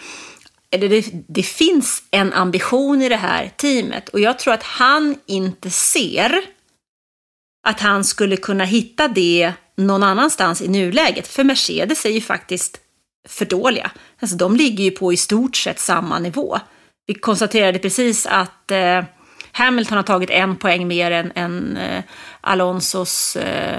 det finns en ambition i det här teamet, och jag tror att han inte ser att han skulle kunna hitta det någon annanstans i nuläget, för Mercedes är ju faktiskt för dåliga. Alltså de ligger ju på i stort sett samma nivå. Vi konstaterade precis att Hamilton har tagit 1 poäng mer än Alonsos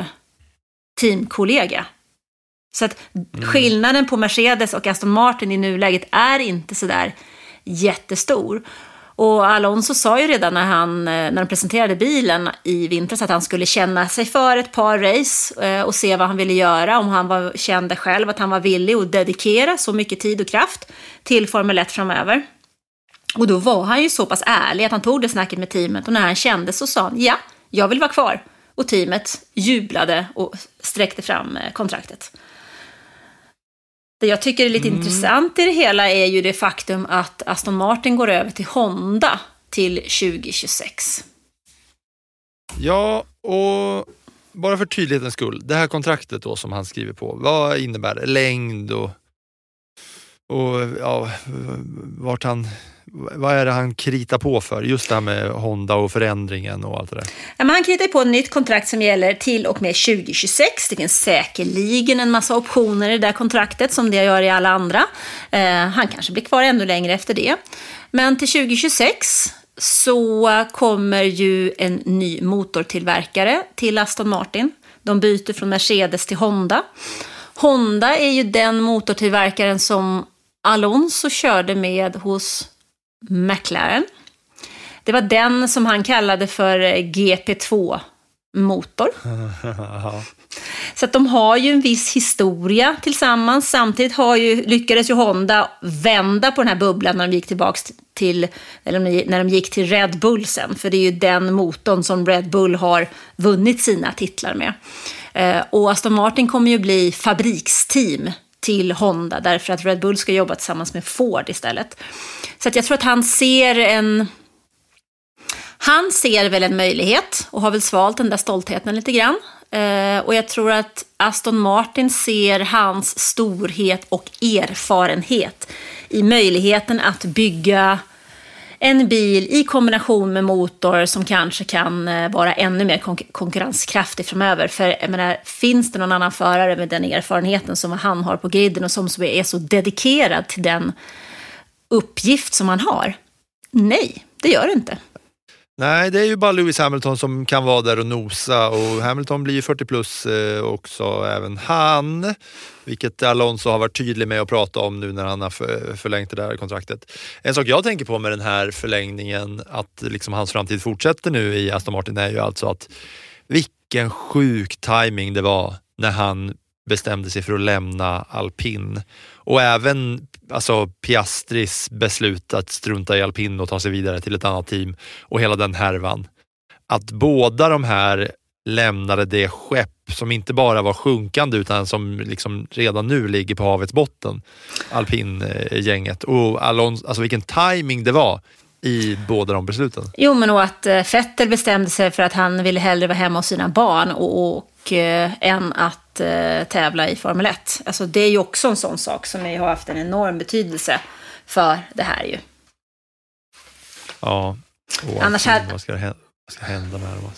teamkollega. Så att skillnaden på Mercedes och Aston Martin i nuläget är inte så där jättestor. Och Alonso sa ju redan när de presenterade bilen i vintras att han skulle känna sig för ett par race och se vad han ville göra, om han kände själv att han var villig att dedikera så mycket tid och kraft till Formel 1 framöver. Och då var han ju så pass ärlig att han tog det snacket med teamet, och när han kände så sa han, ja, jag vill vara kvar. Och teamet jublade och sträckte fram kontraktet. Det jag tycker är lite intressant i det hela är ju det faktum att Aston Martin går över till Honda till 2026. Ja, och bara för tydlighetens skull, det här kontraktet då som han skriver på, vad innebär det? Längd och ja, Vad är det han kritar på för? Just det här med Honda och förändringen och allt det där. Ja, men han kritar på ett nytt kontrakt som gäller till och med 2026. Det finns säkerligen en massa optioner i det där kontraktet som det gör i alla andra. Han kanske blir kvar ännu längre efter det. Men till 2026 så kommer ju en ny motortillverkare till Aston Martin. De byter från Mercedes till Honda. Honda är ju den motortillverkaren som Alonso körde med hos McLaren. Det var den som han kallade för GP2-motor. Så att de har ju en viss historia tillsammans. Samtidigt lyckades ju Honda vända på den här bubblan när de gick tillbaks till, eller när de gick till Red Bull sen. För det är ju den motorn som Red Bull har vunnit sina titlar med. Och Aston Martin kommer ju bli fabriksteam till Honda därför att Red Bull ska jobba tillsammans med Ford istället. Så att jag tror att han ser väl en möjlighet och har väl svalt den där stoltheten lite grann. Och jag tror att Aston Martin ser hans storhet och erfarenhet i möjligheten att bygga en bil i kombination med motor som kanske kan vara ännu mer konkurrenskraftig framöver. För jag menar, finns det någon annan förare med den erfarenheten som han har på griden och som är så dedikerad till den uppgift som han har? Nej, det gör det inte. Nej, det är ju bara Lewis Hamilton som kan vara där och nosa, och Hamilton blir ju 40 plus också, även han, vilket Alonso har varit tydlig med att prata om nu när han har förlängt det där kontraktet. En sak jag tänker på med den här förlängningen, att liksom hans framtid fortsätter nu i Aston Martin, är ju alltså att vilken sjuk timing det var när han bestämde sig för att lämna Alpine. Och även alltså Piastris beslut att strunta i Alpine och ta sig vidare till ett annat team och hela den härvan. Att båda de här lämnade det skepp som inte bara var sjunkande utan som liksom redan nu ligger på havets botten, Alpine-gänget. Och Alonso, alltså vilken timing det var i båda de besluten. Jo, men och att Vettel bestämde sig för att han ville hellre vara hemma hos sina barn än att tävla i Formel 1. Alltså det är ju också en sån sak som har haft en enorm betydelse för det här ju. Ja. Annars vad ska hända med dem?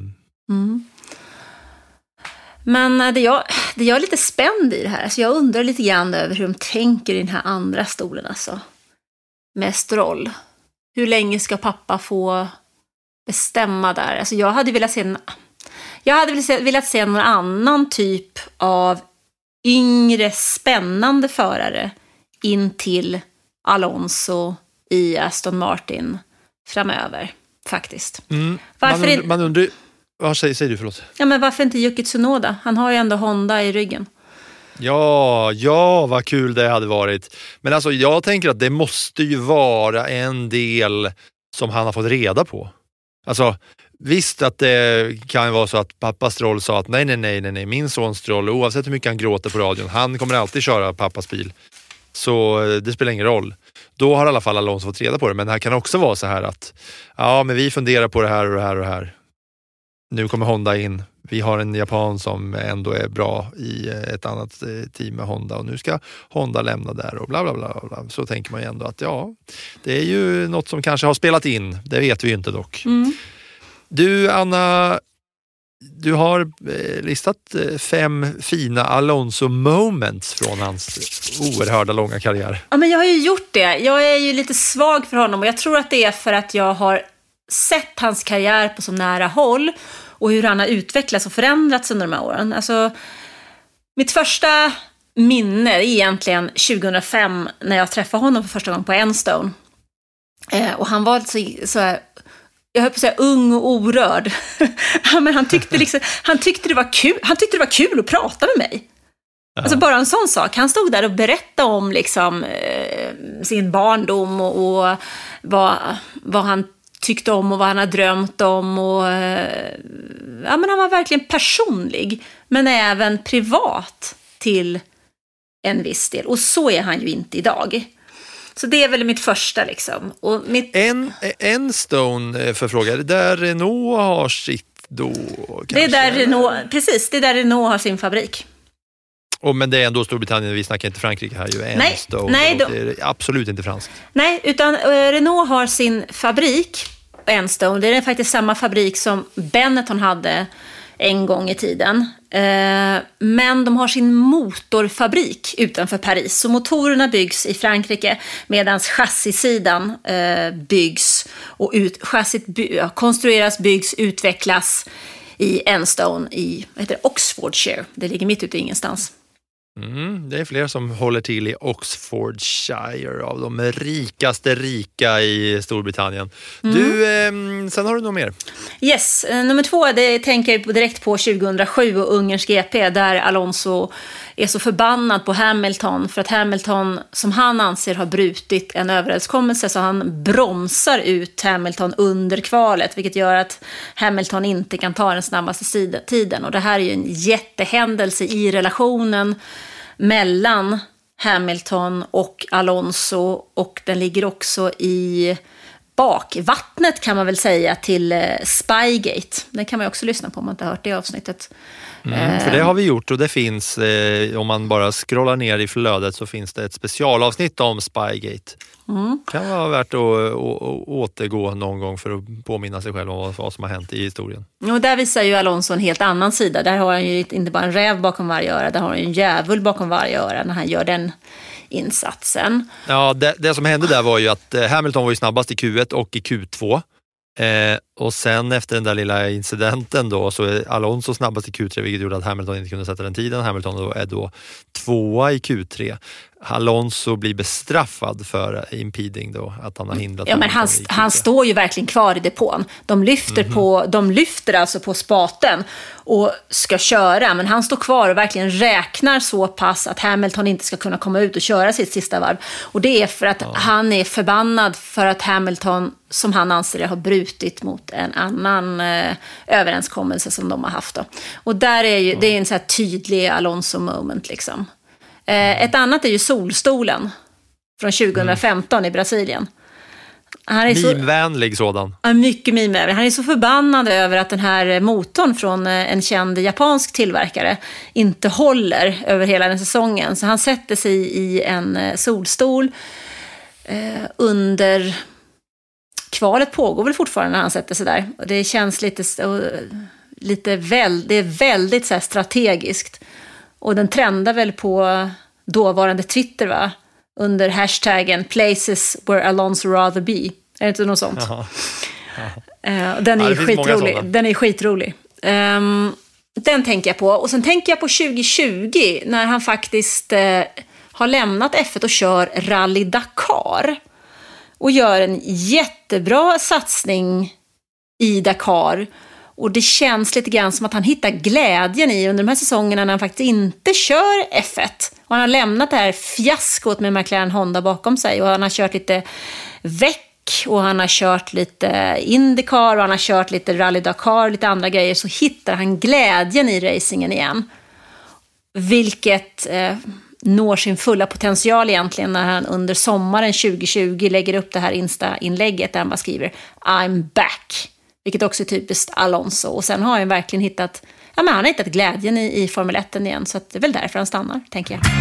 Men det jag är lite spänd i det här. Alltså jag undrar lite grann över hur de tänker i den här andra stolen. Alltså. Med Stroll. Hur länge ska pappa få bestämma där? Alltså jag hade velat se någon annan typ av yngre spännande förare in till Alonso i Aston Martin framöver, faktiskt. Man undrar, vad säger du, förlåt? Ja, men varför inte Yuki Tsunoda? Han har ju ändå Honda i ryggen. Ja, vad kul det hade varit. Men alltså jag tänker att det måste ju vara en del som han har fått reda på. Alltså visst att det kan vara så att pappa Stroll sa att nej, min son Stroll, oavsett hur mycket han gråter på radion, han kommer alltid köra pappas bil. Så det spelar ingen roll. Då har i alla fall Alonso fått reda på det. Men det här kan också vara så här att ja, men vi funderar på det här och det här och det här. Nu kommer Honda in. Vi har en japan som ändå är bra i ett annat team med Honda och nu ska Honda lämna där och bla bla bla bla. Så tänker man ju ändå att ja, det är ju något som kanske har spelat in. Det vet vi ju inte dock. Du, Anna, du har listat 5 fina Alonso moments från hans oerhörda långa karriär. Ja, men jag har ju gjort det. Jag är ju lite svag för honom och jag tror att det är för att jag har sett hans karriär på så nära håll och hur han har utvecklats och förändrats under de här åren. Alltså, mitt första minne är egentligen 2005 när jag träffade honom för första gången på Enstone. Och han var så här, jag höll på att säga ung och orörd. Men han tyckte det var kul. Han tyckte det var kul att prata med mig. Alltså bara en sån sak. Han stod där och berättade om liksom, sin barndom och vad han tyckte om och vad han har drömt om. Och, ja, men han var verkligen personlig. Men även privat till en viss del. Och så är han ju inte idag. Så det är väl mitt första liksom. Och en Stone för fråga, det där Renault har sitt då kanske? Det är där Renault, precis, det är där Renault har sin fabrik. Men det är ändå Storbritannien, vi snackar inte Frankrike här ju. Nej, det är absolut inte franskt. Nej, utan Renault har sin fabrik, Enstone. Det är faktiskt samma fabrik som Benetton hade en gång i tiden. Men de har sin motorfabrik utanför Paris. Så motorerna byggs i Frankrike medan chassisidan byggs och chassit konstrueras, byggs, utvecklas i Enstone i Oxfordshire. Det ligger mitt ute ingenstans. Det är fler som håller till i Oxfordshire av de rikaste rika i Storbritannien. Sen har du något mer? Yes, nummer 2, det tänker jag direkt på 2007 och Ungerns GP där Alonso är så förbannad på Hamilton för att Hamilton, som han anser, har brutit en överenskommelse, så han bromsar ut Hamilton under kvalet, vilket gör att Hamilton inte kan ta den snabbaste tiden. Och det här är ju en jättehändelse i relationen mellan Hamilton och Alonso, och den ligger också i bakvattnet kan man väl säga till Spygate. Den kan man också lyssna på om man inte har hört det avsnittet. För det har vi gjort och det finns, om man bara scrollar ner i flödet så finns det ett specialavsnitt om Spygate. Kan vara värt att återgå någon gång för att påminna sig själv om vad som har hänt i historien. Och där visar ju Alonso en helt annan sida. Där har han ju inte bara en räv bakom varje öra, där har han ju en djävul bakom varje öra när han gör den insatsen. Ja, det som hände där var ju att Hamilton var ju snabbast i Q1 och i Q2. Och sen efter den där lilla incidenten då så är Alonso snabbast i Q3, vilket gjorde att Hamilton inte kunde sätta den tiden. Hamilton då är då 2:a i Q3. Alonso blir bestraffad för impeding då, att han har hindrat. Ja, men han står ju verkligen kvar i depån. De lyfter alltså på spaten och ska köra, men han står kvar och verkligen räknar så pass att Hamilton inte ska kunna komma ut och köra sitt sista varv. Och det är för att han är förbannad för att Hamilton, som han anser det, har brutit mot en annan överenskommelse som de har haft då. Och där är ju, det är en så här tydlig Alonso moment liksom. Ett annat är ju solstolen från 2015 i Brasilien. Han är mimvänlig sådan. Mycket mimvänlig. Han är så förbannad över att den här motorn från en känd japansk tillverkare inte håller över hela den säsongen. Så han sätter sig i en solstol under kvalet, pågår väl fortfarande när han sätter sig där. Och det känns det är väldigt så här strategiskt. Och den trendar väl på dåvarande Twitter, va? Under hashtaggen places where Alonso rather be. Är det inte något sånt? Den är skitrolig. Den är skitrolig. Den tänker jag på. Och sen tänker jag på 2020 när han faktiskt har lämnat F1 och kör Rally Dakar. Och gör en jättebra satsning i Dakar. Och det känns lite grann som att han hittar glädjen i under de här säsongerna när han faktiskt inte kör F1. Och han har lämnat det här fiaskot med McLaren Honda bakom sig. Och han har kört lite väck och han har kört lite Indycar och han har kört lite Rally Dakar och lite andra grejer. Så hittar han glädjen i racingen igen. Vilket når sin fulla potential egentligen när han under sommaren 2020 lägger upp det här Insta-inlägget där han bara skriver I'm back. Vilket också är typiskt Alonso. Och sen har han verkligen hittat, han har hittat glädjen i Formel 1 igen. Så att det är väl därför han stannar, tänker jag.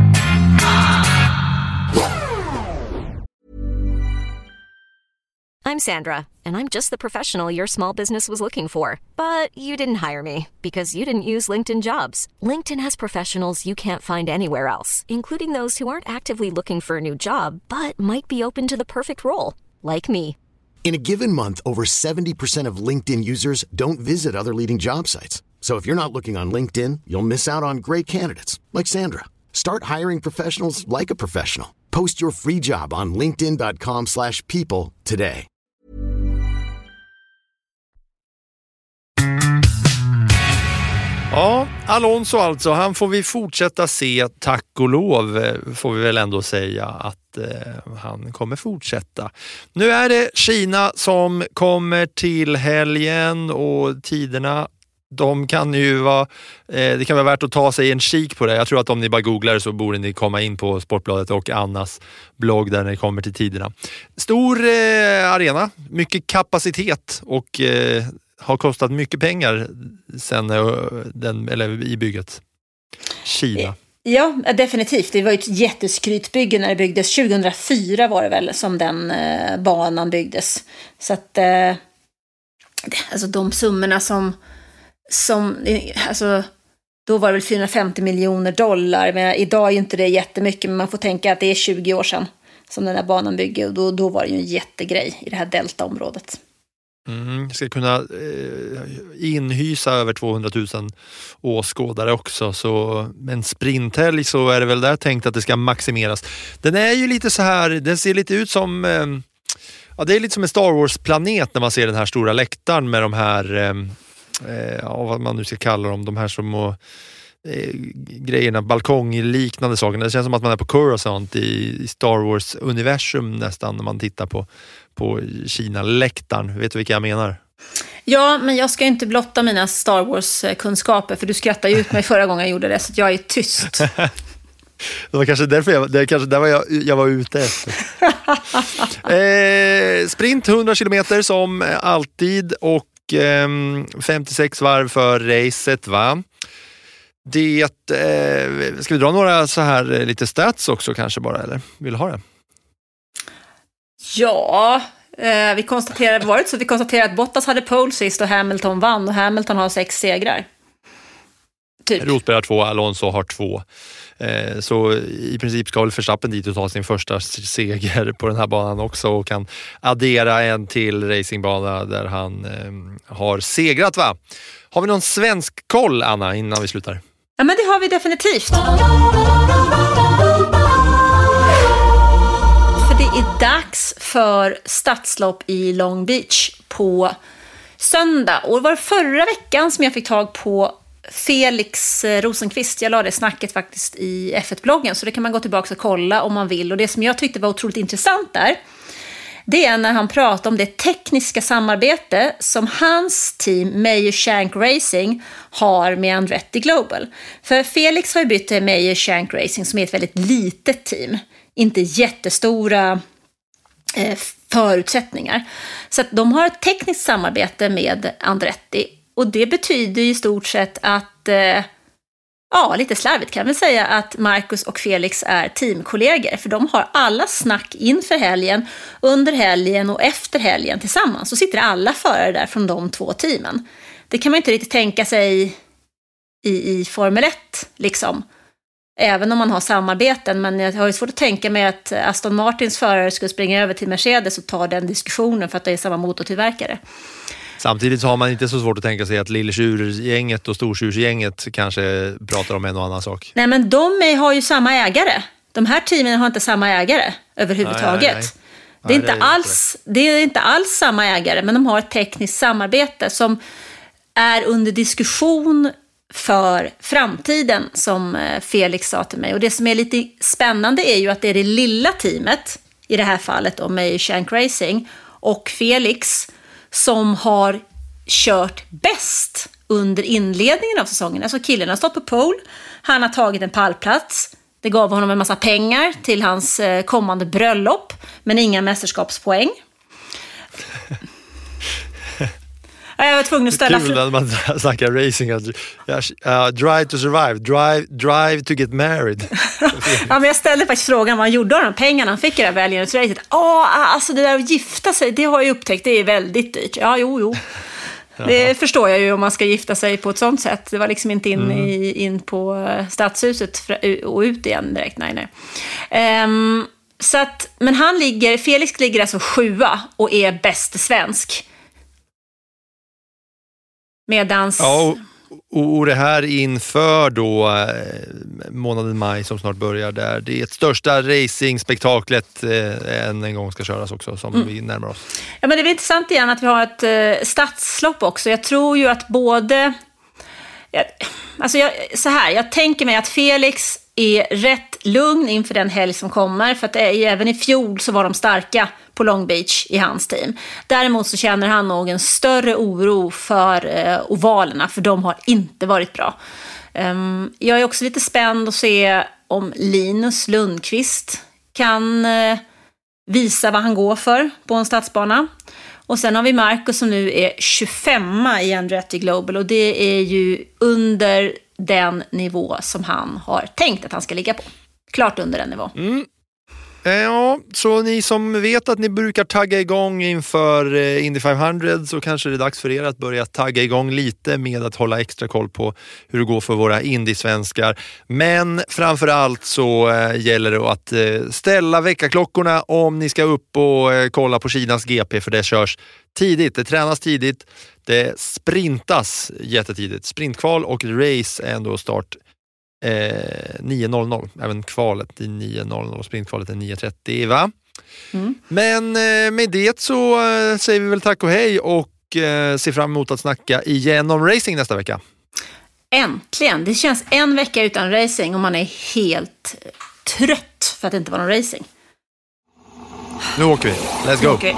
I'm Sandra, and I'm just the professional your small business was looking for. But you didn't hire me because you didn't use LinkedIn Jobs. LinkedIn has professionals you can't find anywhere else, including those who aren't actively looking for a new job, but might be open to the perfect role, like me. In a given month, over 70% of LinkedIn users don't visit other leading job sites. So if you're not looking on LinkedIn, you'll miss out on great candidates like Sandra. Start hiring professionals like a professional. Post your free job on linkedin.com/people today. Ja, Alonso alltså, han får vi fortsätta se, tack och lov får vi väl ändå säga att han kommer fortsätta. Nu är det Kina som kommer till helgen och tiderna, de kan ju vara, det kan vara värt att ta sig en kik på det. Jag tror att om ni bara googlar så borde ni komma in på Sportbladet och Annas blogg där ni kommer till tiderna. Stor arena, mycket kapacitet och har kostat mycket pengar sen i bygget. Kina. Ja, definitivt. Det var ju ett jätteskrytbygge när det byggdes. 2004 var det väl som den banan byggdes. Så att alltså de summorna som alltså då var det väl $450 miljoner. Men idag är ju inte det jättemycket, men man får tänka att det är 20 år sedan som den här banan bygger, och då var det ju en jättegrej i det här deltaområdet. Ska kunna inhysa över 200 000 åskådare också, så en sprinthelg så är det väl där tänkt att det ska maximeras. Den är ju lite så här, den ser lite ut som det är lite som en Star Wars-planet när man ser den här stora läktaren med de här vad man nu ska kalla dem, de här som grejerna, balkongliknande saker. Det känns som att man är på Coruscant i Star Wars-universum nästan när man tittar på Kina-läktaren. Vet du vilka jag menar? Ja, men jag ska inte blotta mina Star Wars-kunskaper, för du skrattade ut mig förra gången jag gjorde det, så jag är tyst. Det var kanske därför jag var ute efter. Sprint 100 kilometer som alltid, och 56 varv för racet, va? Ska vi dra några så här lite stats också kanske bara, eller vill du ha det? Ja, vi konstaterade att Bottas hade pole sist och Hamilton vann, och Hamilton har 6 segrar. Typ. Rosberg har 2, Alonso har 2. Så i princip ska väl Verstappen dit och ta sin första seger på den här banan också, och kan addera en till racingbana där han har segrat, va? Har vi någon svensk koll, Anna, innan vi slutar? Ja, men det har vi definitivt. För det är dags för stadslopp i Long Beach på söndag. Och det var förra veckan som jag fick tag på Felix Rosenqvist. Jag la det snacket faktiskt i F1-bloggen, så det kan man gå tillbaka och kolla om man vill. Och det som jag tyckte var otroligt intressant där, det är när han pratar om det tekniska samarbete som hans team Meyer Shank Racing har med Andretti Global. För Felix har ju bytt till Meyer Shank Racing, som är ett väldigt litet team. Inte jättestora förutsättningar. Så att de har ett tekniskt samarbete med Andretti. Och det betyder i stort sett att, lite slarvigt kan vi säga att Marcus och Felix är teamkollegor. För de har alla snack inför helgen, under helgen och efter helgen tillsammans. Så sitter alla förare där från de 2 teamen. Det kan man inte riktigt tänka sig i Formel 1, liksom. Även om man har samarbeten. Men jag har ju svårt att tänka mig att Aston Martins förare skulle springa över till Mercedes och ta den diskussionen för att det är samma motortillverkare. Samtidigt så har man inte så svårt att tänka sig att lilletjurgänget och stortjursgänget kanske pratar om en och annan sak. Nej, men de har ju samma ägare. De här teamen har inte samma ägare överhuvudtaget. Nej. Det är inte alls samma ägare, men de har ett tekniskt samarbete som är under diskussion för framtiden, som Felix sa till mig. Och det som är lite spännande är ju att det är det lilla teamet, i det här fallet om Meyer Shank Racing, och Felix som har kört bäst under inledningen av säsongen. Alltså killen har stått på pole, han har tagit en pallplats. Det gav honom en massa pengar till hans kommande bröllop, men inga mästerskapspoäng. Jag var tvungen att ställa... Det är kul när man snackar racing. Drive to survive, drive to get married. Ja, men jag ställde faktiskt frågan vad han gjorde av de pengarna han fick i det här välgörenhetsracet. Alltså det där att gifta sig, det har jag upptäckt, det är väldigt dyrt. Ja, jo. Det förstår jag ju om man ska gifta sig på ett sånt sätt. Det var liksom inte in på stadshuset och ut igen direkt. Nej. Så att, men Felix ligger alltså 7:a och är bäst svensk. Medans... Ja, och det här inför då månaden maj som snart börjar där. Det är ett största racing-spektaklet än en gång ska köras också som vi närmar oss. Ja, men det är intressant igen att vi har ett stadslopp också. Jag tror ju att jag tänker mig att Felix är rätt lugn inför den helg som kommer, för att även i fjol så var de starka på Long Beach i hans team. Däremot så känner han nog en större oro för ovalerna, för de har inte varit bra. Jag är också lite spänd att se om Linus Lundqvist kan visa vad han går för på en stadsbana. Och sen har vi Marcus som nu är 25 i Andretti Global, och det är ju under den nivå som han har tänkt att han ska ligga på. Klart under den nivån. Ja, så ni som vet att ni brukar tagga igång inför Indy 500, så kanske det är dags för er att börja tagga igång lite med att hålla extra koll på hur det går för våra Indy-svenskar. Men framförallt så gäller det att ställa väckarklockorna om ni ska upp och kolla på Kinas GP, för det körs tidigt, det tränas tidigt, det sprintas jättetidigt. Sprintkval och race är ändå start 9.00, även kvalet är 9.00 och sprintkvalet är 9.30, va? Men med det så säger vi väl tack och hej och ser fram emot att snacka igen om racing nästa vecka. Äntligen! Det känns en vecka utan racing och man är helt trött för att det inte var någon racing. Nu åker vi, let's go! Okay.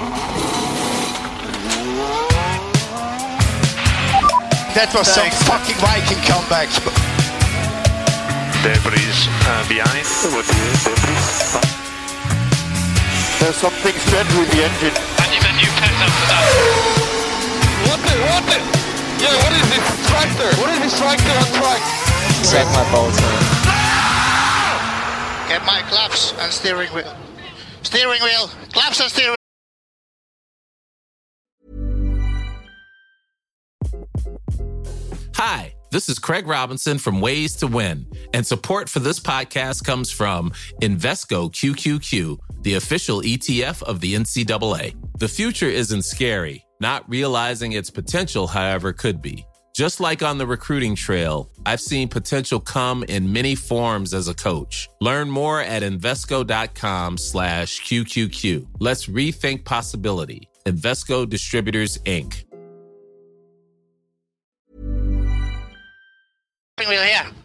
That was some fucking Viking comeback. Debris behind. There's something strange with the engine. And you've a new pet after that. What the? Yeah, what is this tractor? What is this tractor on track? Suck my balls, man. Get my claps and steering wheel. Steering wheel. Claps and steering. Hi, this is Craig Robinson from Ways to Win, and support for this podcast comes from Invesco QQQ, the official ETF of the NCAA. The future isn't scary. Not realizing its potential, however, could be. Just like on the recruiting trail, I've seen potential come in many forms as a coach. Learn more at Invesco.com/QQQ. Let's rethink possibility. Invesco Distributors, Inc. Steering wheel here.